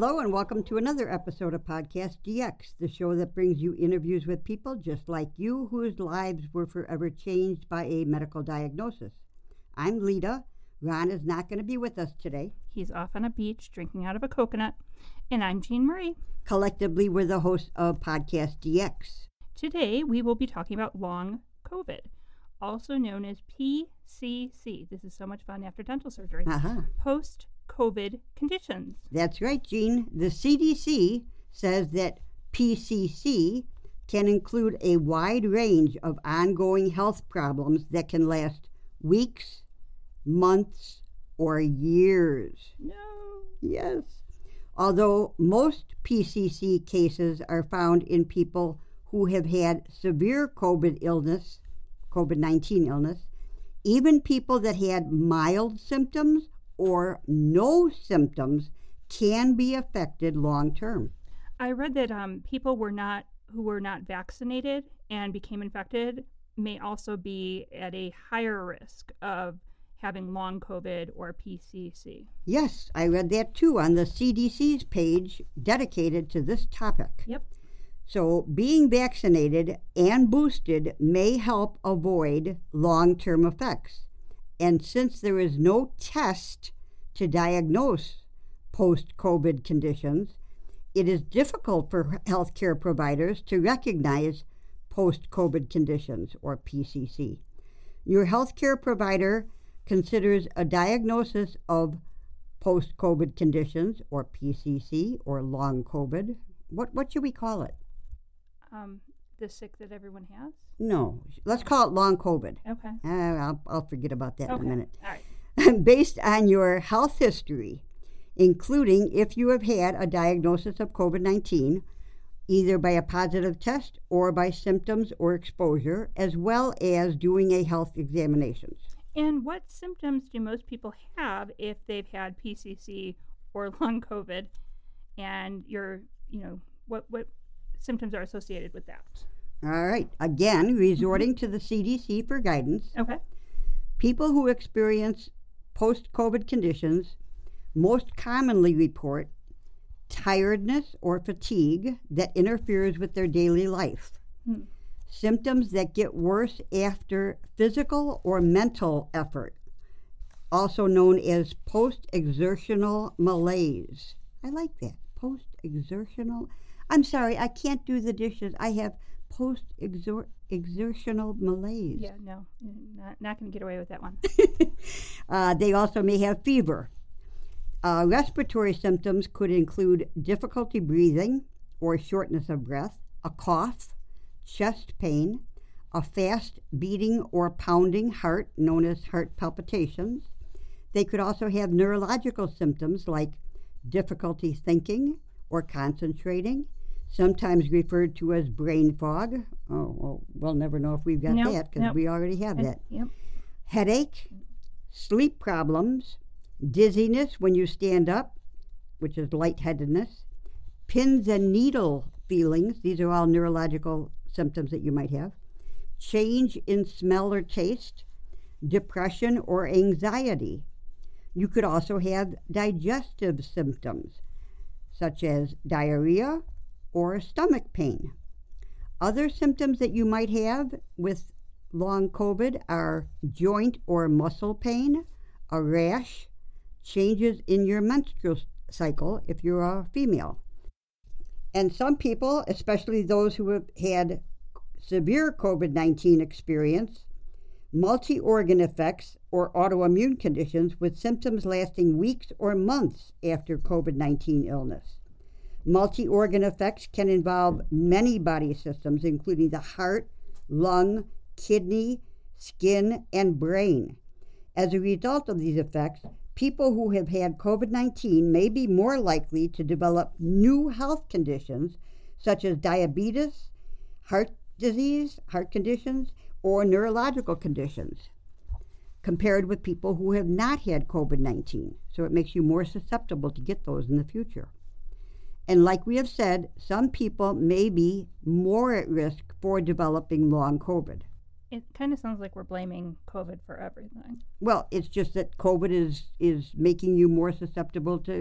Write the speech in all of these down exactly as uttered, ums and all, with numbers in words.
Hello and welcome to another episode of Podcast D X, the show that brings you interviews with people just like you whose lives were forever changed by a medical diagnosis. I'm Lita. Ron is not going to be with us today. He's off on a beach drinking out of a coconut. And I'm Jean Marie. Collectively, we're the hosts of Podcast D X. Today, we will be talking about long COVID, also known as P C C. This is so much fun after dental surgery. Uh-huh. Post-COVID conditions. That's right, Jean. The C D C says that P C C can include a wide range of ongoing health problems that can last weeks, months, or years. No. Yes. Although most P C C cases are found in people who have had severe COVID illness, COVID nineteen illness, even people that had mild symptoms or no symptoms can be affected long term. I read that um, people were not who were not vaccinated and became infected may also be at a higher risk of having long COVID or P C C. Yes, I read that too on the C D C's page dedicated to this topic. Yep. So being vaccinated and boosted may help avoid long-term effects. And since there is no test to diagnose post-COVID conditions, it is difficult for healthcare providers to recognize post-COVID conditions, or P C C. Your healthcare provider considers a diagnosis of post-COVID conditions, or P C C, or long COVID. What what should we call it? Um, the sick that everyone has? No, let's call it long COVID. Okay. Uh, I'll, I'll forget about that okay. in a minute. All right. Based on your health history, including if you have had a diagnosis of COVID nineteen, either by a positive test or by symptoms or exposure, as well as doing a health examination. And what symptoms do most people have if they've had P C C or long COVID? And your, you know, what what symptoms are associated with that? All right. Again, resorting to the C D C for guidance. Okay. People who experience post-COVID conditions most commonly report tiredness or fatigue that interferes with their daily life. Hmm. Symptoms that get worse after physical or mental effort, also known as post-exertional malaise. I like that. Post-exertional. I'm sorry, I can't do the dishes. I have post-exertional malaise. Yeah, no, not, not going to get away with that one. uh, they also may have fever. Uh, respiratory symptoms could include difficulty breathing or shortness of breath, a cough, chest pain, a fast beating or pounding heart known as heart palpitations. They could also have neurological symptoms like difficulty thinking or concentrating, sometimes referred to as brain fog. Oh, well, we'll never know if we've got nope, that because nope. we already have that. Yep. Headache, sleep problems, dizziness when you stand up, which is lightheadedness, pins and needle feelings. These are all neurological symptoms that you might have. Change in smell or taste, depression or anxiety. You could also have digestive symptoms, such as diarrhea or stomach pain. Other symptoms that you might have with long COVID are joint or muscle pain, a rash, changes in your menstrual cycle if you're a female. And some people, especially those who have had severe COVID nineteen experience, multi-organ effects or autoimmune conditions with symptoms lasting weeks or months after COVID nineteen illness. Multi-organ effects can involve many body systems, including the heart, lung, kidney, skin, and brain. As a result of these effects, people who have had COVID nineteen may be more likely to develop new health conditions such as diabetes, heart disease, heart conditions, or neurological conditions, compared with people who have not had COVID nineteen. So it makes you more susceptible to get those in the future. And like we have said, some people may be more at risk for developing long COVID. It kind of sounds like we're blaming COVID for everything. Well, it's just that COVID is, is making you more susceptible to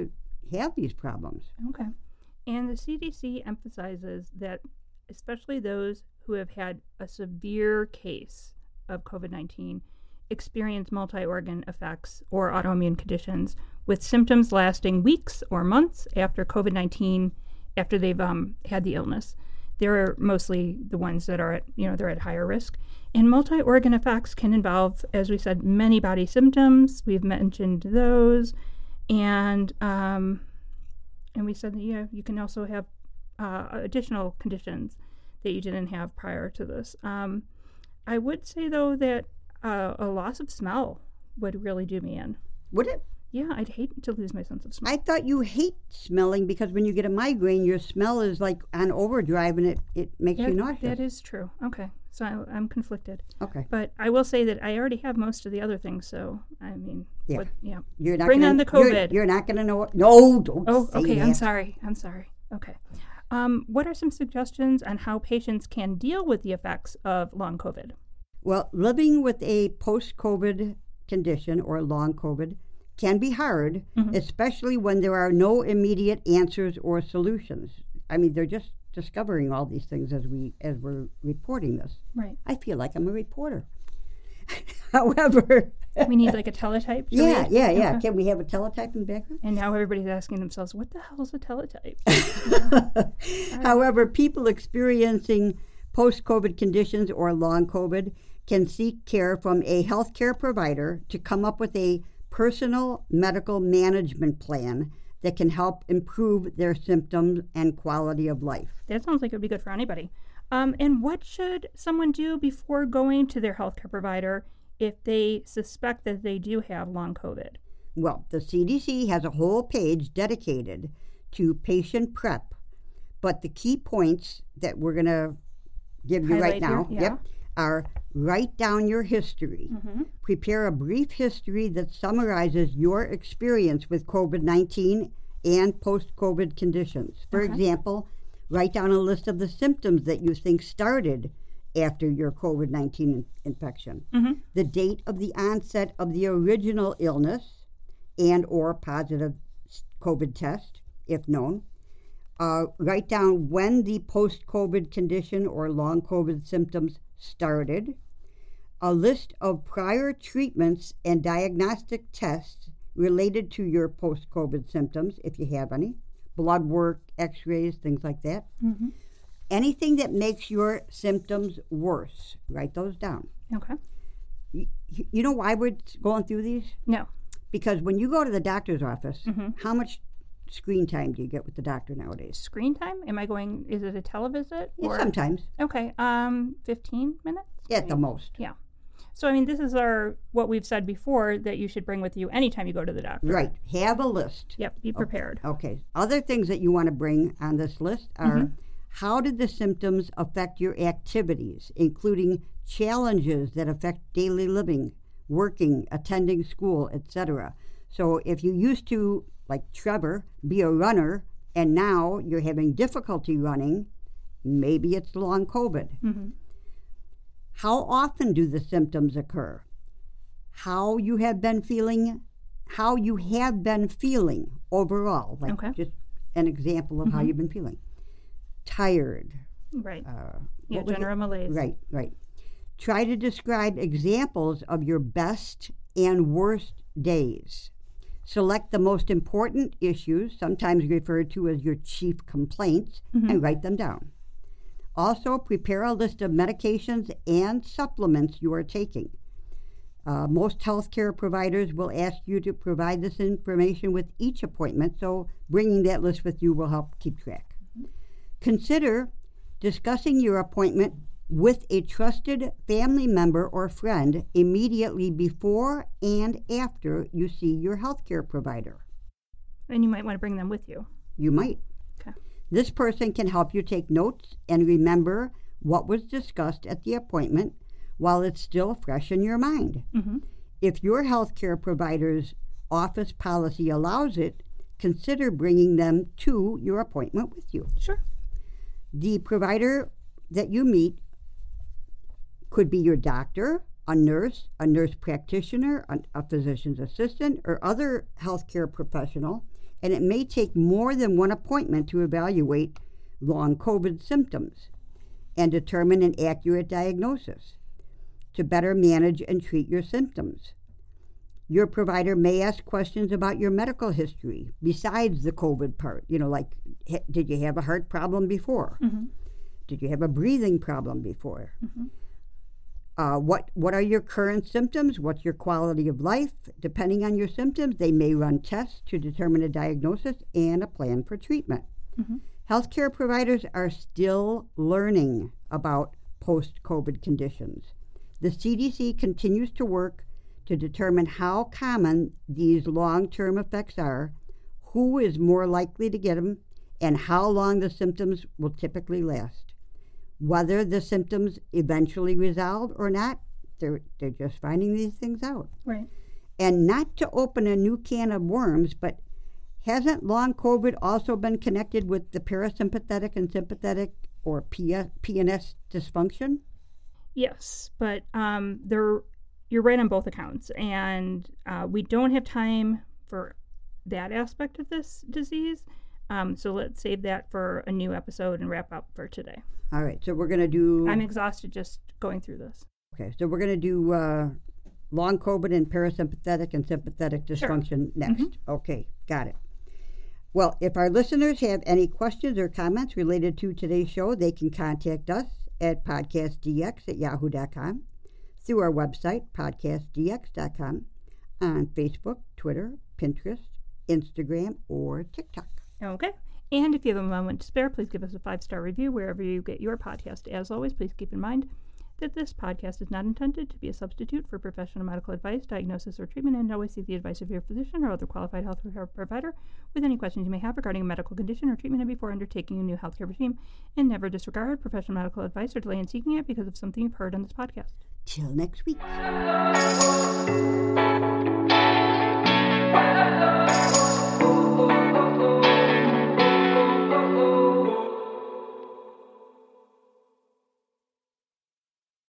have these problems. Okay. And the C D C emphasizes that especially those who have had a severe case of COVID nineteen experience multi-organ effects or autoimmune conditions with symptoms lasting weeks or months after COVID nineteen, after they've um, had the illness. They're mostly the ones that are at, you know, they're at higher risk. And multi-organ effects can involve, as we said, many body symptoms. We've mentioned those. And um, and we said that, you know, you can also have uh, additional conditions that you didn't have prior to this. Um, I would say, though, that uh, a loss of smell would really do me in. Would it? Yeah, I'd hate to lose my sense of smell. I thought you hate smelling because when you get a migraine, your smell is like on overdrive and it, it makes that, you nauseous. That is true. Okay. So I, I'm conflicted. Okay. But I will say that I already have most of the other things, so, I mean, Yeah. what, yeah. You're not Bring gonna, on the You're, COVID. you're not going to know what. No, don't Oh, say okay. that. I'm sorry. I'm sorry. Okay. Um, what are some suggestions on how patients can deal with the effects of long COVID? Well, living with a post-COVID condition or long COVID can be hard, Mhm. especially when there are no immediate answers or solutions. I mean, they're just discovering all these things as we as we're reporting this. Right. I feel like I'm a reporter. However, We need like a teletype. to yeah, read? yeah, yeah. Okay. Can we have a teletype in the background? And now everybody's asking themselves, what the hell is a teletype? However, people experiencing post-COVID conditions or long COVID can seek care from a healthcare provider to come up with a personal medical management plan that can help improve their symptoms and quality of life. That sounds like it would be good for anybody. Um, and what should someone do before going to their healthcare provider if they suspect that they do have long COVID? Well, the C D C has a whole page dedicated to patient prep, but the key points that we're going to give you Highlight right now here, yeah. yep, are write down your history. Mm-hmm. Prepare a brief history that summarizes your experience with COVID nineteen and post-COVID conditions. For Okay. example, write down a list of the symptoms that you think started after your COVID nineteen in- infection, Mm-hmm. the date of the onset of the original illness and or positive COVID test, if known. Uh, write down when the post-COVID condition or long COVID symptoms started, a list of prior treatments and diagnostic tests related to your post-COVID symptoms, if you have any, blood work, x-rays, things like that. Mm-hmm. Anything that makes your symptoms worse, write those down. Okay. You, you know why we're going through these? No. Because when you go to the doctor's office, Mm-hmm. how much screen time do you get with the doctor nowadays? Screen time? Am I going, is it a televisit? Yeah, Or, sometimes, okay. Um, fifteen minutes? at the most. Yeah. So, I mean, this is our, what we've said before, that you should bring with you anytime you go to the doctor. Right. Have a list. Yep. Be prepared. Okay. Other things that you want to bring on this list are Mhm. how did the symptoms affect your activities, including challenges that affect daily living, working, attending school, et cetera. So if you used to, like Trevor, be a runner, and now you're having difficulty running, maybe it's long COVID. Mm-hmm. How often do the symptoms occur? How you have been feeling, how you have been feeling overall, like Okay. just an example of how Mhm. you've been feeling. Tired. Right. Uh, Yeah, what was it? general malaise. Right, right. Try to describe examples of your best and worst days. Select the most important issues, sometimes referred to as your chief complaints, Mhm. and write them down. Also, prepare a list of medications and supplements you are taking. Uh, most healthcare providers will ask you to provide this information with each appointment, so bringing that list with you will help keep track. Mhm. Consider discussing your appointment with a trusted family member or friend immediately before and after you see your healthcare provider. And you might want to bring them with you. You might. Okay. This person can help you take notes and remember what was discussed at the appointment while it's still fresh in your mind. Mm-hmm. If your healthcare provider's office policy allows it, consider bringing them to your appointment with you. Sure. The provider that you meet could be your doctor, a nurse, a nurse practitioner, a, a physician's assistant, or other healthcare professional, and it may take more than one appointment to evaluate long COVID symptoms and determine an accurate diagnosis to better manage and treat your symptoms. Your provider may ask questions about your medical history besides the COVID part. You know, like, did you have a heart problem before? Mm-hmm. Did you have a breathing problem before? Mm-hmm. Uh, what what are your current symptoms? What's your quality of life? Depending on your symptoms, they may run tests to determine a diagnosis and a plan for treatment. Mm-hmm. Healthcare providers are still learning about post-COVID conditions. The C D C continues to work to determine how common these long-term effects are, who is more likely to get them, and how long the symptoms will typically last. Whether the symptoms eventually resolve or not, they're, they're just finding these things out. Right. And not to open a new can of worms, but hasn't long COVID also been connected with the parasympathetic and sympathetic or P N S dysfunction? Yes, but um, there, you're right on both accounts, and uh, we don't have time for that aspect of this disease. Um, so let's save that for a new episode and wrap up for today. All right, so we're going to do... I'm exhausted just going through this. Okay, so we're going to do uh, long COVID and parasympathetic and sympathetic dysfunction Sure. next. Mm-hmm. Okay, got it. Well, if our listeners have any questions or comments related to today's show, they can contact us at podcastdx at yahoo dot com, through our website, podcast d x dot com, on Facebook, Twitter, Pinterest, Instagram, or TikTok. Okay. And if you have a moment to spare, please give us a five-star review wherever you get your podcast. As always, please keep in mind that this podcast is not intended to be a substitute for professional medical advice, diagnosis, or treatment, and always seek the advice of your physician or other qualified healthcare provider with any questions you may have regarding a medical condition or treatment and before undertaking a new healthcare regime, and never disregard professional medical advice or delay in seeking it because of something you've heard on this podcast. Till next week.